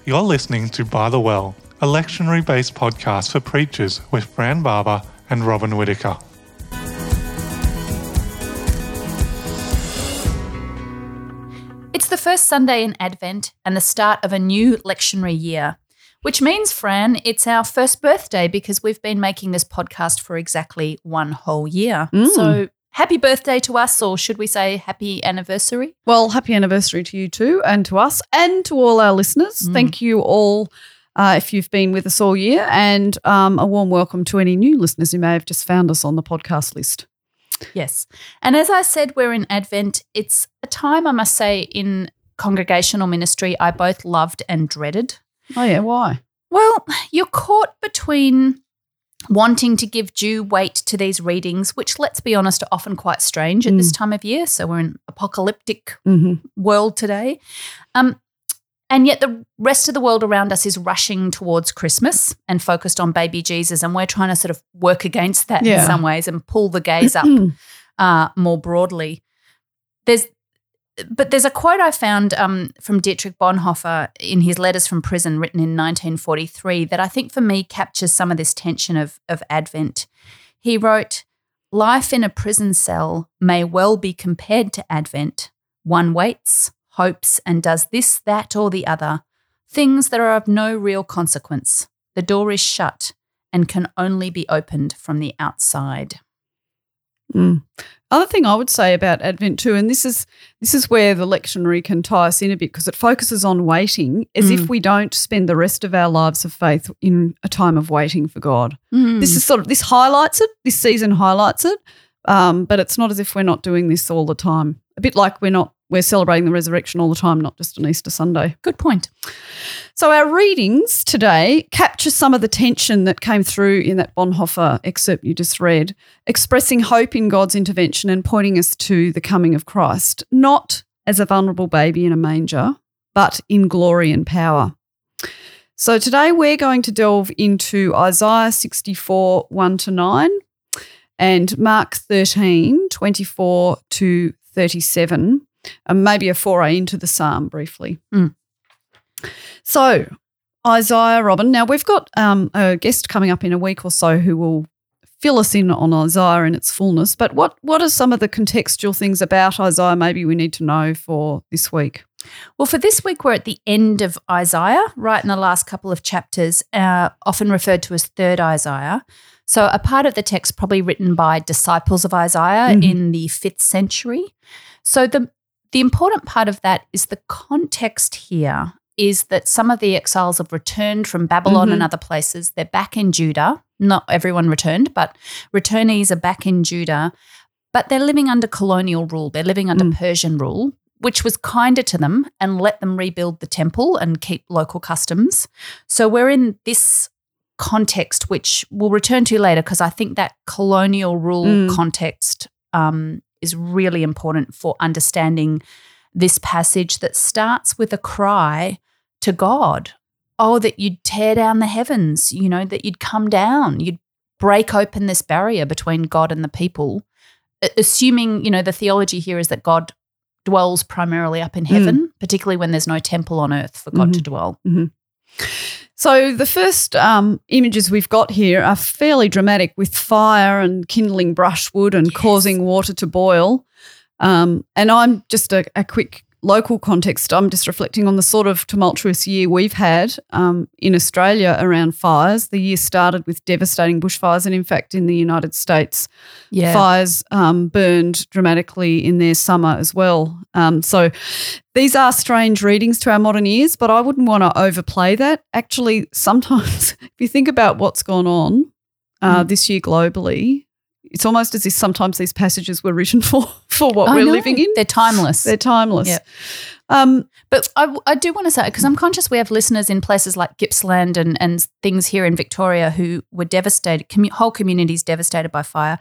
You're listening to By the Well, a lectionary-based podcast for preachers with Fran Barber and Robin Whittaker. It's the first Sunday in Advent and the start of a new lectionary year, which means, Fran, it's our first birthday because we've been making this podcast for exactly one whole year. So happy birthday to us, or should we say happy anniversary? Well, happy anniversary to you too, and to us, and to all our listeners. Thank you all if you've been with us all year, and a warm welcome to any new listeners who may have just found us on the podcast list. Yes. And as I said, we're in Advent. It's a time, I must say, in congregational ministry I both loved and dreaded. Oh, yeah, why? Well, you're caught between wanting to give due weight to these readings, which, let's be honest, are often quite strange at this time of year. So we're in apocalyptic world today. And yet the rest of the world around us is rushing towards Christmas and focused on baby Jesus, and we're trying to sort of work against that in some ways and pull the gaze up more broadly. But there's a quote I found from Dietrich Bonhoeffer in his Letters from Prison written in 1943 that I think for me captures some of this tension of Advent. He wrote, "Life in a prison cell may well be compared to Advent. One waits, hopes, and does this, that, or the other, things that are of no real consequence. The door is shut and can only be opened from the outside." Other thing I would say about Advent too, and this is where the lectionary can tie us in a bit, because it focuses on waiting as if we don't spend the rest of our lives of faith in a time of waiting for God. This highlights it. This season highlights it, but it's not as if we're not doing this all the time. A bit like we're celebrating the resurrection all the time, not just on Easter Sunday. Good point. So our readings today capture some of the tension that came through in that Bonhoeffer excerpt you just read, expressing hope in God's intervention and pointing us to the coming of Christ, not as a vulnerable baby in a manger, but in glory and power. So today we're going to delve into Isaiah 64, 1-9 and Mark 13, 24 to 37, and maybe a foray into the psalm briefly. So Isaiah, Robin, now we've got a guest coming up in a week or so who will fill us in on Isaiah in its fullness, but what are some of the contextual things about Isaiah maybe we need to know for this week? Well, for this week we're at the end of Isaiah, right in the last couple of chapters, often referred to as third Isaiah. So a part of the text probably written by disciples of Isaiah in the 5th century. So the important part of that is the context here is that some of the exiles have returned from Babylon and other places. They're back in Judah. Not everyone returned, but returnees are back in Judah. But they're living under colonial rule. They're living under Persian rule, which was kinder to them and let them rebuild the temple and keep local customs. So we're in this context, which we'll return to later, because I think that colonial rule context is really important for understanding this passage that starts with a cry to God. Oh, that you'd tear down the heavens, that you'd come down, you'd break open this barrier between God and the people, assuming, the theology here is that God dwells primarily up in heaven, particularly when there's no temple on earth for God to dwell. So the first images we've got here are fairly dramatic, with fire and kindling brushwood and causing water to boil. And I'm just a quick local context. I'm just reflecting on the sort of tumultuous year we've had in Australia around fires. The year started with devastating bushfires, and in fact in the United States, fires burned dramatically in their summer as well. So these are strange readings to our modern ears, but I wouldn't want to overplay that. Actually, sometimes if you think about what's gone on this year globally, it's almost as if sometimes these passages were written for what we're living in. They're timeless. They're timeless. Yep. But I do want to say, because I'm conscious we have listeners in places like Gippsland and things here in Victoria who were devastated, whole communities devastated by fire.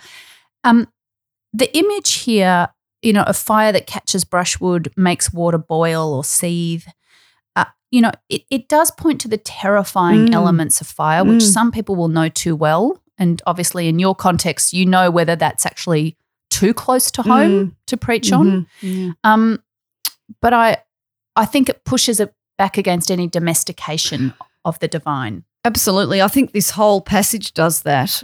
The image here, of fire that catches brushwood, makes water boil or seethe, it does point to the terrifying elements of fire, which some people will know too well. And obviously in your context, whether that's actually too close to home to preach on. Yeah. But I think it pushes back against any domestication of the divine. Absolutely. I think this whole passage does that.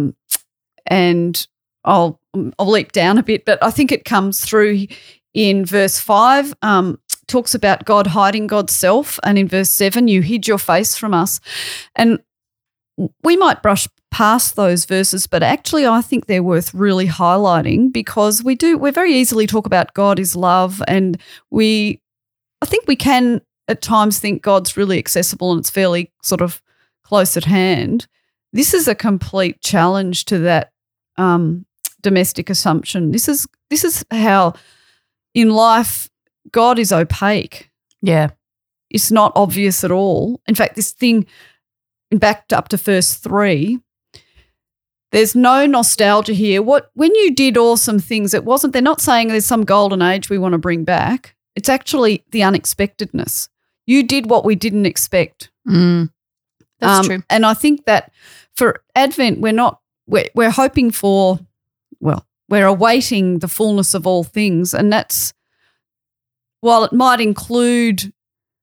And I'll leap down a bit, but I think it comes through in verse 5, talks about God hiding God's self, and in verse 7, you hid your face from us. And we might brush past those verses, but actually I think they're worth really highlighting, because we very easily talk about God is love, and I think we can at times think God's really accessible and it's fairly sort of close at hand. This is a complete challenge to that domestic assumption. This is how in life God is opaque. Yeah. It's not obvious at all. In fact, this thing backed up to verse 3, there's no nostalgia here. When you did awesome things, they're not saying there's some golden age we want to bring back. It's actually the unexpectedness. You did what we didn't expect. That's true. And I think that for Advent, we're hoping for, we're awaiting the fullness of all things, and that's, while it might include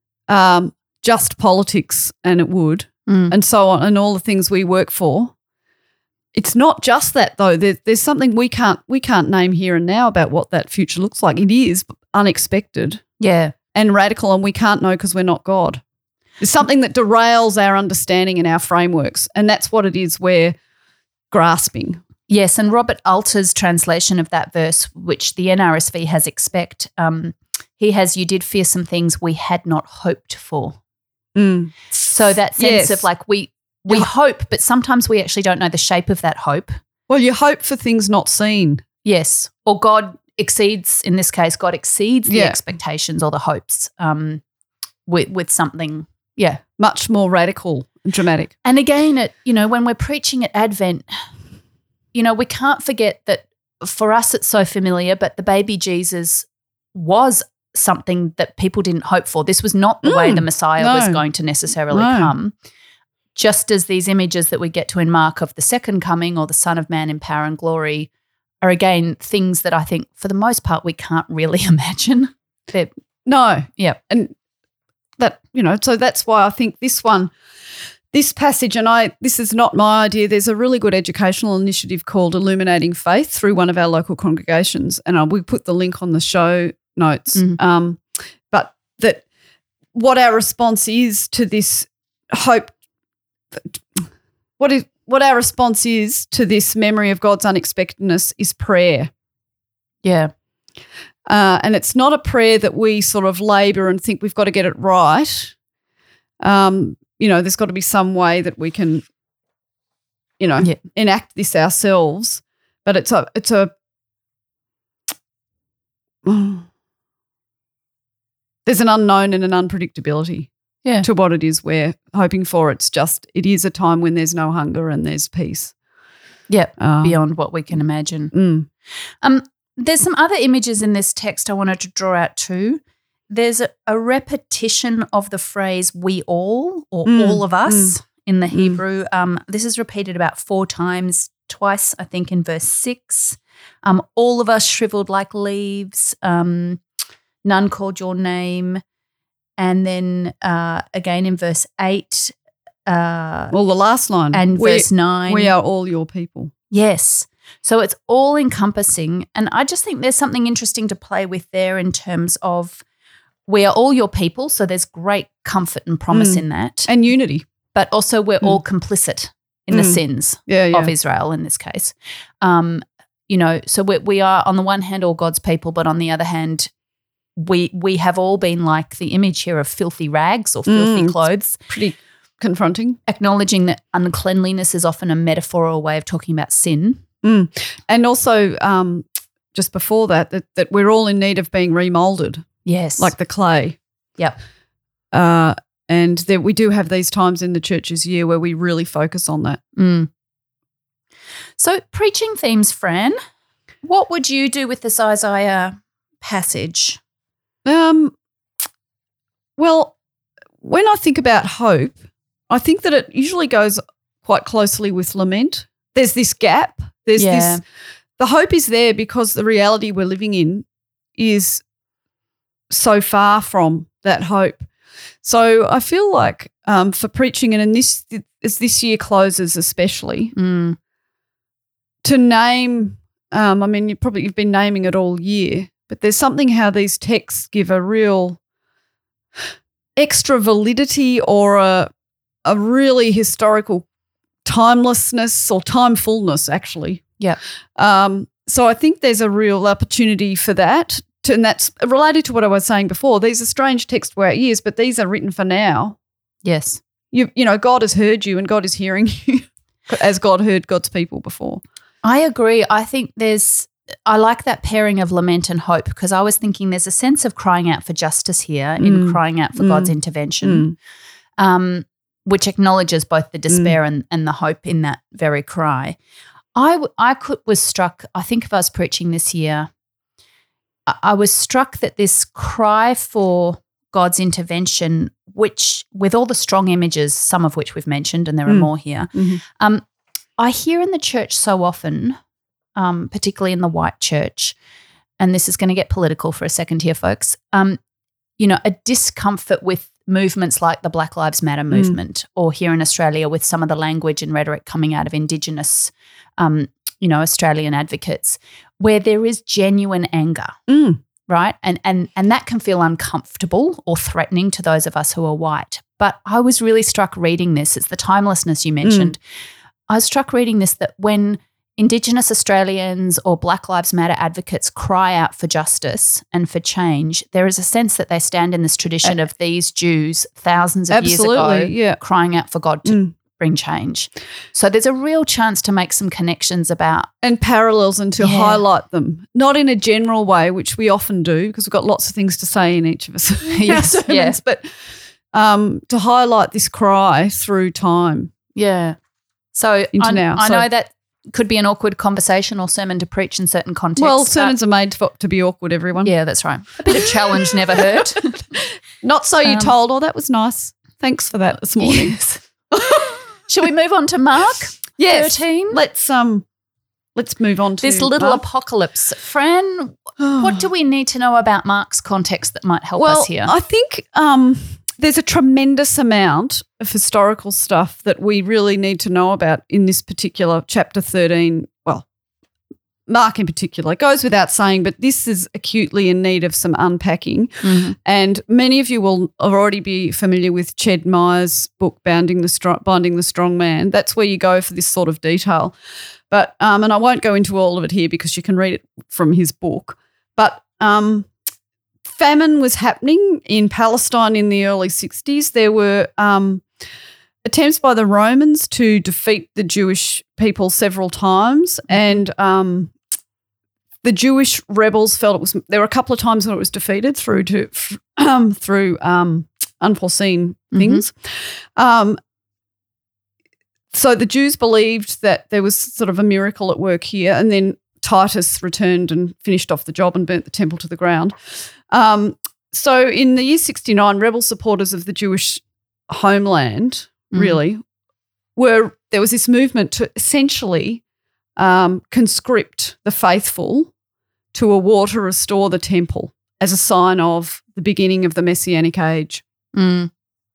just politics, and it would, and so on, and all the things we work for, it's not just that though. There's something we can't name here and now about what that future looks like. It is unexpected, and radical, and we can't know because we're not God. It's something that derails our understanding and our frameworks, and that's what it is we're grasping. Yes, and Robert Alter's translation of that verse, which the NRSV has expect, he has, you did fearsome things we had not hoped for. So that sense of like we hope, but sometimes we actually don't know the shape of that hope. Well, you hope for things not seen. Yes, or God exceeds the expectations or the hopes with something, much more radical and dramatic. And again, when we're preaching at Advent, we can't forget that for us it's so familiar, but the baby Jesus was something that people didn't hope for. This was not the way the Messiah was going to necessarily come. Just as these images that we get to in Mark of the second coming or the Son of Man in power and glory are, again, things that I think for the most part we can't really imagine. No. Yeah. And that, so that's why I think this passage, and this is not my idea, there's a really good educational initiative called Illuminating Faith through one of our local congregations, and we put the link on the show notes. But that what our response is to this hope, what our response is to this memory of God's unexpectedness is prayer. Yeah. And it's not a prayer that we sort of labour and think we've got to get it right. There's got to be some way that we can, enact this ourselves. But there's an unknown and an unpredictability to what it is we're hoping for. It is a time when there's no hunger and there's peace. Yeah, beyond what we can imagine. There's some other images in this text I wanted to draw out too. There's a repetition of the phrase we all or all of us in the Hebrew. This is repeated about 4 times, twice I think in verse 6. All of us shriveled like leaves, none called your name. And then again in verse 8. The last line. And verse 9. We are all your people. Yes. So it's all encompassing. And I just think there's something interesting to play with there in terms of we are all your people, so there's great comfort and promise in that. And unity. But also we're all complicit in the sins of Israel in this case. So we are on the one hand all God's people, but on the other hand we have all been like the image here of filthy rags or filthy clothes. It's pretty confronting. Acknowledging that uncleanliness is often a metaphor or a way of talking about sin. And also just before that we're all in need of being remoulded. Yes. Like the clay. Yep. And we do have these times in the church's year where we really focus on that. So preaching themes, Fran, what would you do with this Isaiah passage? Well, when I think about hope, I think that it usually goes quite closely with lament. There's this gap. There's this – the hope is there because the reality we're living in is so far from that hope. So I feel like for preaching, and as this year closes especially, to name, you've been naming it all year, but there's something how these texts give a real extra validity or a really historical timelessness or timefulness, actually. Yeah. So I think there's a real opportunity for that. And that's related to what I was saying before. These are strange texts for our ears, but these are written for now. Yes. You know, God has heard you and God is hearing you as God heard God's people before. I agree. I think I like that pairing of lament and hope, because I was thinking there's a sense of crying out for justice here in crying out for God's intervention, which acknowledges both the despair and the hope in that very cry. Was struck, I think if I was preaching this year, I was struck that this cry for God's intervention, which with all the strong images, some of which we've mentioned, and there are more here, I hear in the church so often, particularly in the white church, and this is going to get political for a second here, folks, a discomfort with movements like the Black Lives Matter movement, or here in Australia with some of the language and rhetoric coming out of Indigenous Australian advocates, where there is genuine anger, right? And that can feel uncomfortable or threatening to those of us who are white. But I was really struck reading this. It's the timelessness you mentioned. I was struck reading this, that when Indigenous Australians or Black Lives Matter advocates cry out for justice and for change, there is a sense that they stand in this tradition of these Jews thousands of years ago crying out for God to bring change. So there's a real chance to make some connections about and parallels, and to highlight them, not in a general way, which we often do because we've got lots of things to say in each of us. Sermons, but to highlight this cry through time. Yeah. So I know that could be an awkward conversation or sermon to preach in certain contexts. Well, sermons are made to be awkward, everyone. Yeah, that's right. A bit of challenge never hurt. Not so you're told, oh, that was nice. Thanks for that this morning. Yes. Should we move on to Mark 13? Let's move on to this little apocalypse. Fran, what do we need to know about Mark's context that might help us here? I think there's a tremendous amount of historical stuff that we really need to know about in this particular chapter 13. Well, Mark in particular. It goes without saying, but this is acutely in need of some unpacking. And many of you will already be familiar with Ched Meyer's book, Binding the Strong Man. That's where you go for this sort of detail. But and I won't go into all of it here because you can read it from his book. But famine was happening in Palestine in the early 60s. There were attempts by the Romans to defeat the Jewish people several times, and the Jewish rebels felt there were a couple of times when it was defeated through unforeseen things. So the Jews believed that there was sort of a miracle at work here, and then Titus returned and finished off the job and burnt the temple to the ground. So in the year 69, rebel supporters of the Jewish homeland there was this movement to essentially conscript the faithful to a war to restore the temple as a sign of the beginning of the Messianic age. And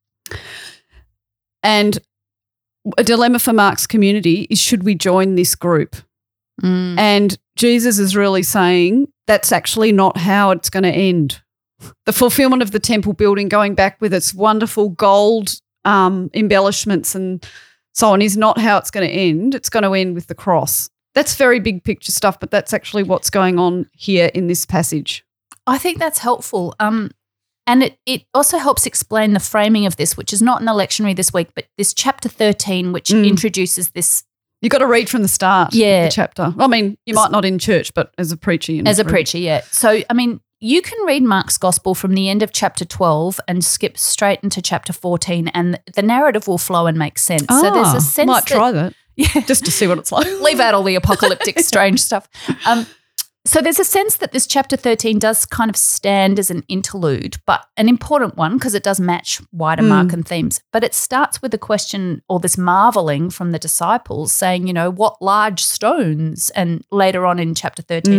a dilemma for Mark's community is, should we join this group? And Jesus is really saying that's actually not how it's going to end. The fulfillment of the temple building, going back with its wonderful gold embellishments and so on, is not how it's going to end. It's going to end with the cross. That's very big picture stuff, but that's actually what's going on here in this passage. I think that's helpful. And it also helps explain the framing of this, which is not in the lectionary this week, but this chapter 13, which introduces this. You've got to read from the start of the chapter. I mean, you might not in church, but as a preacher. So, I mean, you can read Mark's gospel from the end of chapter 12 and skip straight into chapter 14, and the narrative will flow and make sense. So there's a sense might try that. Yeah, just to see what it's like. Leave out all the apocalyptic strange stuff. So there's a sense that this chapter 13 does kind of stand as an interlude, but an important one because it does match wider Markan themes. But it starts with a question, or this marveling from the disciples saying, what large stones? And later on in chapter 13,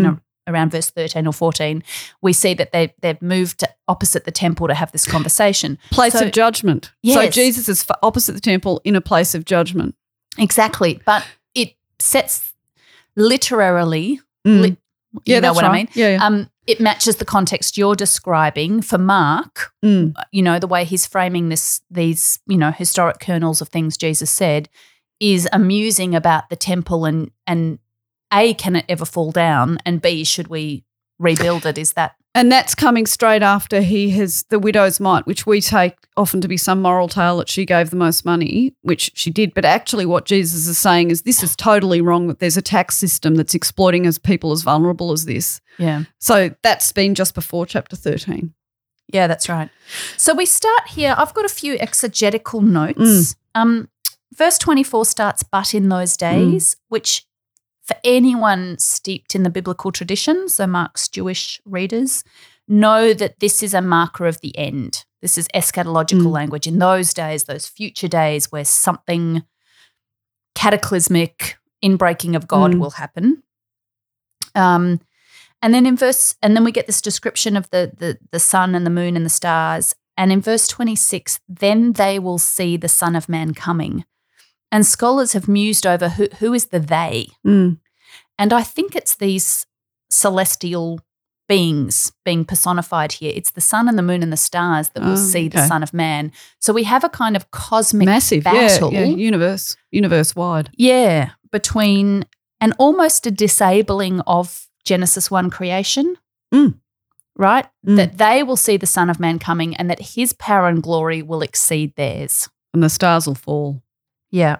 around verse 13 or 14, we see that they've moved opposite the temple to have this conversation. Place of judgment. Yes. So Jesus is opposite the temple in a place of judgment. Exactly. But it sets literarily, Yeah, you know that's what right. I mean? Yeah. It matches the context you're describing for Mark, you know, the way he's framing these, you know, historic kernels of things Jesus said is amusing about the temple and A, can it ever fall down, and B, should we rebuild it? Is that? And that's coming straight after he has the widow's mite, which we take often to be some moral tale that she gave the most money, which she did. But actually what Jesus is saying is this is totally wrong, that there's a tax system that's exploiting people as vulnerable as this. Yeah. So that's been just before chapter 13. Yeah, that's right. So we start here. I've got a few exegetical notes. Verse 24 starts, but in those days, which for anyone steeped in the biblical tradition, so Mark's Jewish readers, know that this is a marker of the end. This is eschatological language. In those days, those future days where something cataclysmic, inbreaking of God will happen. And then we get this description of the sun and the moon and the stars. And in verse 26, then they will see the Son of Man coming. And scholars have mused over who is the they. And I think it's these celestial beings being personified here. It's the sun and the moon and the stars that will see the Son of Man. So we have a kind of cosmic battle. Yeah, universe-wide. Yeah, between and almost a disabling of Genesis 1 creation, right? That they will see the Son of Man coming and that his power and glory will exceed theirs. And the stars will fall. Yeah.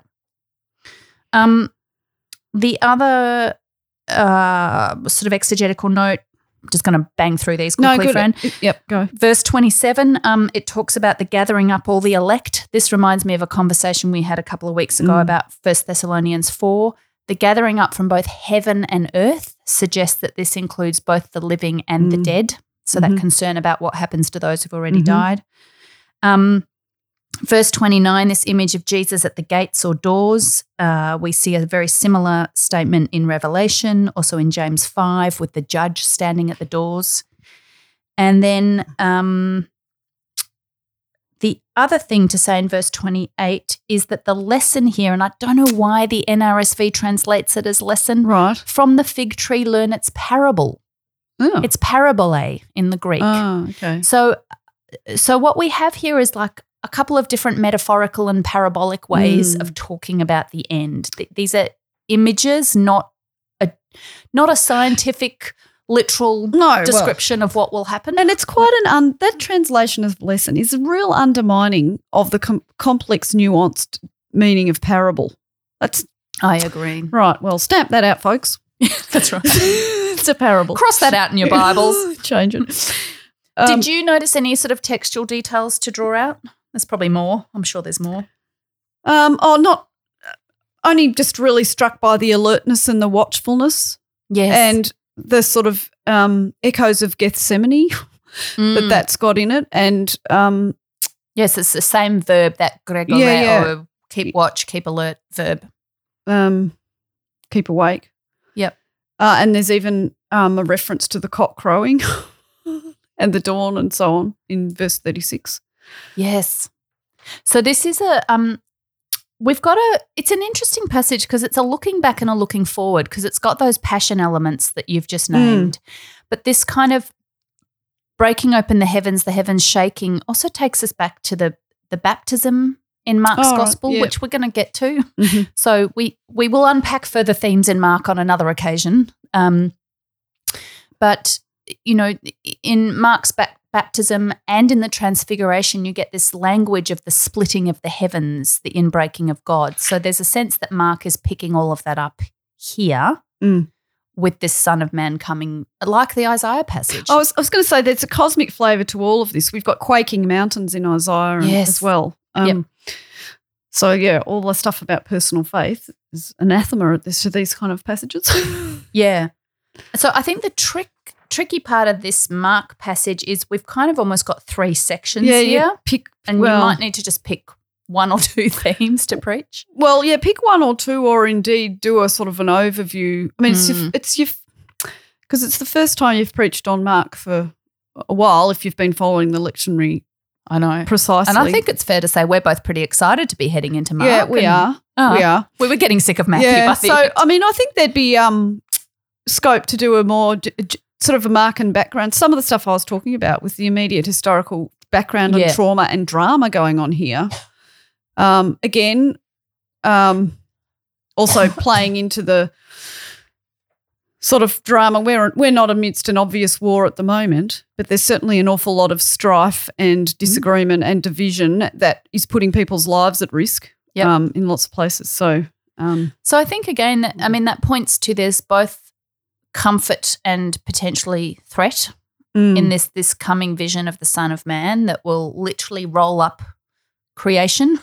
The other sort of exegetical note, I'm just going to bang through these quickly, Fran. Yep, go. Verse 27, it talks about the gathering up all the elect. This reminds me of a conversation we had a couple of weeks ago about 1 Thessalonians 4. The gathering up from both heaven and earth suggests that this includes both the living and the dead, so that concern about what happens to those who've already died. Verse 29, this image of Jesus at the gates or doors, we see a very similar statement in Revelation, also in James 5 with the judge standing at the doors. And then the other thing to say in verse 28 is that the lesson here, and I don't know why the NRSV translates it as lesson, right? From the fig tree learn its parable. Oh. It's parabole in the Greek. Oh, okay. So what we have here is like a couple of different metaphorical and parabolic ways of talking about the end. These are images, not a scientific, literal description of what will happen. And it's quite that translation of lesson is a real undermining of the complex, nuanced meaning of parable. I agree. Right. Well, stamp that out, folks. That's right. It's a parable. Cross that out in your Bibles. Change it. Did you notice any sort of textual details to draw out? There's probably more. I'm sure there's more. Not only just really struck by the alertness and the watchfulness. Yes. And the sort of echoes of Gethsemane that's got in it. And yes, it's the same verb, that gregoreo, keep watch, keep alert verb. Keep awake. Yep. And there's even a reference to the cock crowing and the dawn and so on in verse 36. Yes. So this is it's an interesting passage because it's a looking back and a looking forward because it's got those passion elements that you've just named. But this kind of breaking open the heavens shaking also takes us back to the baptism in Mark's gospel, which we're going to get to. Mm-hmm. So we will unpack further themes in Mark on another occasion. But, you know, in Mark's baptism and in the transfiguration, you get this language of the splitting of the heavens, the inbreaking of God. So there's a sense that Mark is picking all of that up here with this Son of Man coming, like the Isaiah passage. I was going to say there's a cosmic flavour to all of this. We've got quaking mountains in Isaiah as well. So, all the stuff about personal faith is anathema to these kind of passages. Yeah. So I think the tricky part of this Mark passage is we've kind of almost got three sections here. You might need to just pick one or two themes to preach. Well, pick one or two or indeed do a sort of an overview. I mean, Because it's the first time you've preached on Mark for a while, if you've been following the lectionary. I know. Precisely. And I think it's fair to say we're both pretty excited to be heading into Mark. Yeah, we are. We are. We were getting sick of Matthew. Yeah. I think. So, I mean, I think there'd be scope to do a more sort of a Mark and background. Some of the stuff I was talking about with the immediate historical background and trauma and drama going on here. Again, also playing into the sort of drama. We're not amidst an obvious war at the moment, but there's certainly an awful lot of strife and disagreement and division that is putting people's lives at risk in lots of places. So I think, again, I mean, that points to there's both comfort and potentially threat in this coming vision of the Son of Man that will literally roll up creation.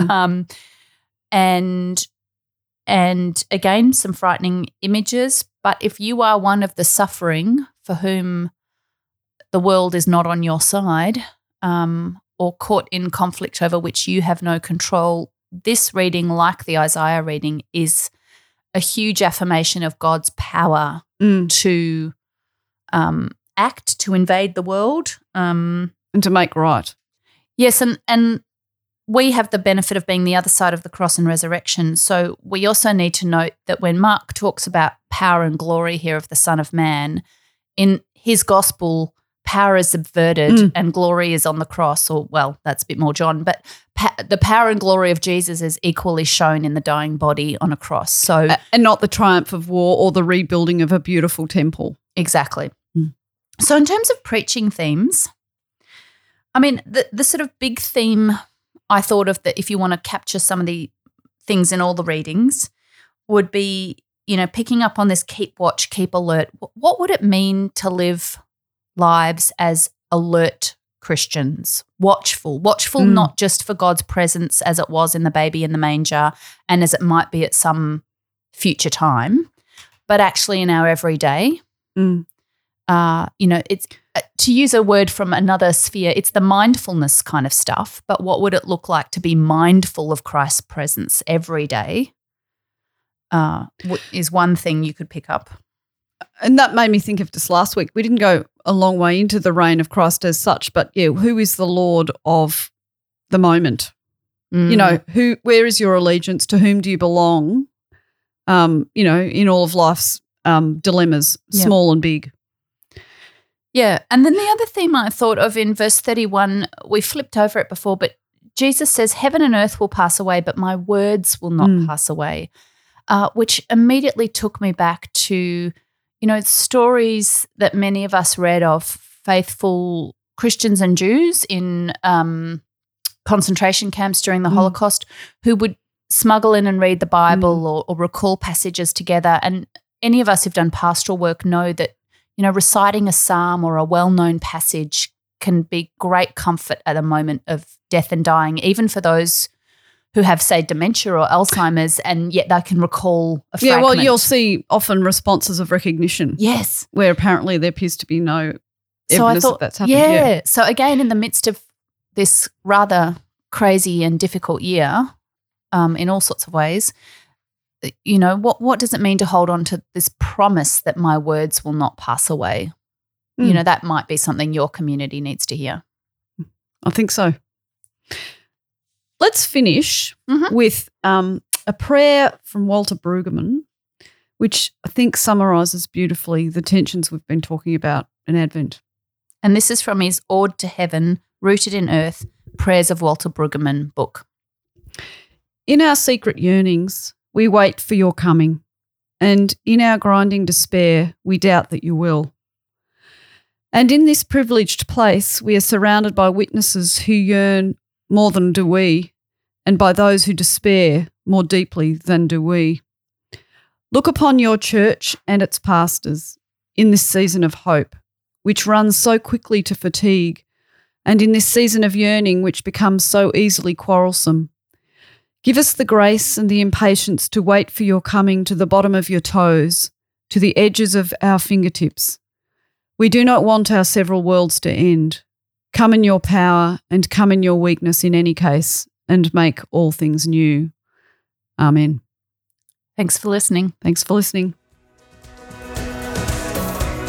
And again, some frightening images. But if you are one of the suffering for whom the world is not on your side or caught in conflict over which you have no control, this reading, like the Isaiah reading, is a huge affirmation of God's power to act, to invade the world. And to make right. Yes, and we have the benefit of being the other side of the cross and resurrection. So we also need to note that when Mark talks about power and glory here of the Son of Man, in his gospel, power is subverted and glory is on the cross, or, well, that's a bit more John, but the power and glory of Jesus is equally shown in the dying body on a cross. So, and not the triumph of war or the rebuilding of a beautiful temple. Exactly. So in terms of preaching themes, I mean, the sort of big theme I thought of that if you want to capture some of the things in all the readings would be, picking up on this keep watch, keep alert. What would it mean to live lives as alert Christians, watchful not just for God's presence as it was in the baby in the manger and as it might be at some future time, but actually in our everyday. It's to use a word from another sphere, it's the mindfulness kind of stuff, but what would it look like to be mindful of Christ's presence every day is one thing you could pick up. And that made me think of just last week. We didn't go a long way into the reign of Christ as such, but who is the Lord of the moment? Where is your allegiance? To whom do you belong? In all of life's dilemmas, small and big. Yeah, and then the other theme I thought of in verse 31, we flipped over it before, but Jesus says, heaven and earth will pass away, but my words will not pass away, which immediately took me back to, stories that many of us read of faithful Christians and Jews in concentration camps during the Holocaust who would smuggle in and read the Bible or recall passages together. And any of us who've done pastoral work know that reciting a psalm or a well-known passage can be great comfort at a moment of death and dying, even for those who have, say, dementia or Alzheimer's, and yet they can recall a fragment. Yeah, well, you'll see often responses of recognition. Yes. Where apparently there appears to be no evidence that that's happened. Yeah. So again, in the midst of this rather crazy and difficult year, in all sorts of ways, what does it mean to hold on to this promise that my words will not pass away? That might be something your community needs to hear. I think so. Let's finish with a prayer from Walter Brueggemann, which I think summarises beautifully the tensions we've been talking about in Advent. And this is from his Ode to Heaven, Rooted in Earth, Prayers of Walter Brueggemann book. In our secret yearnings, we wait for your coming, and in our grinding despair, we doubt that you will. And in this privileged place, we are surrounded by witnesses who yearn more than do we, and by those who despair more deeply than do we. Look upon your church and its pastors in this season of hope, which runs so quickly to fatigue, and in this season of yearning which becomes so easily quarrelsome. Give us the grace and the impatience to wait for your coming to the bottom of your toes, to the edges of our fingertips. We do not want our several worlds to end. Come in your power and come in your weakness in any case, and make all things new. Amen. Thanks for listening. Thanks for listening.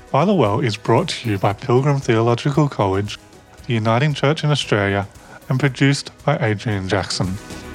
By the Well is brought to you by Pilgrim Theological College, the Uniting Church in Australia, and produced by Adrian Jackson.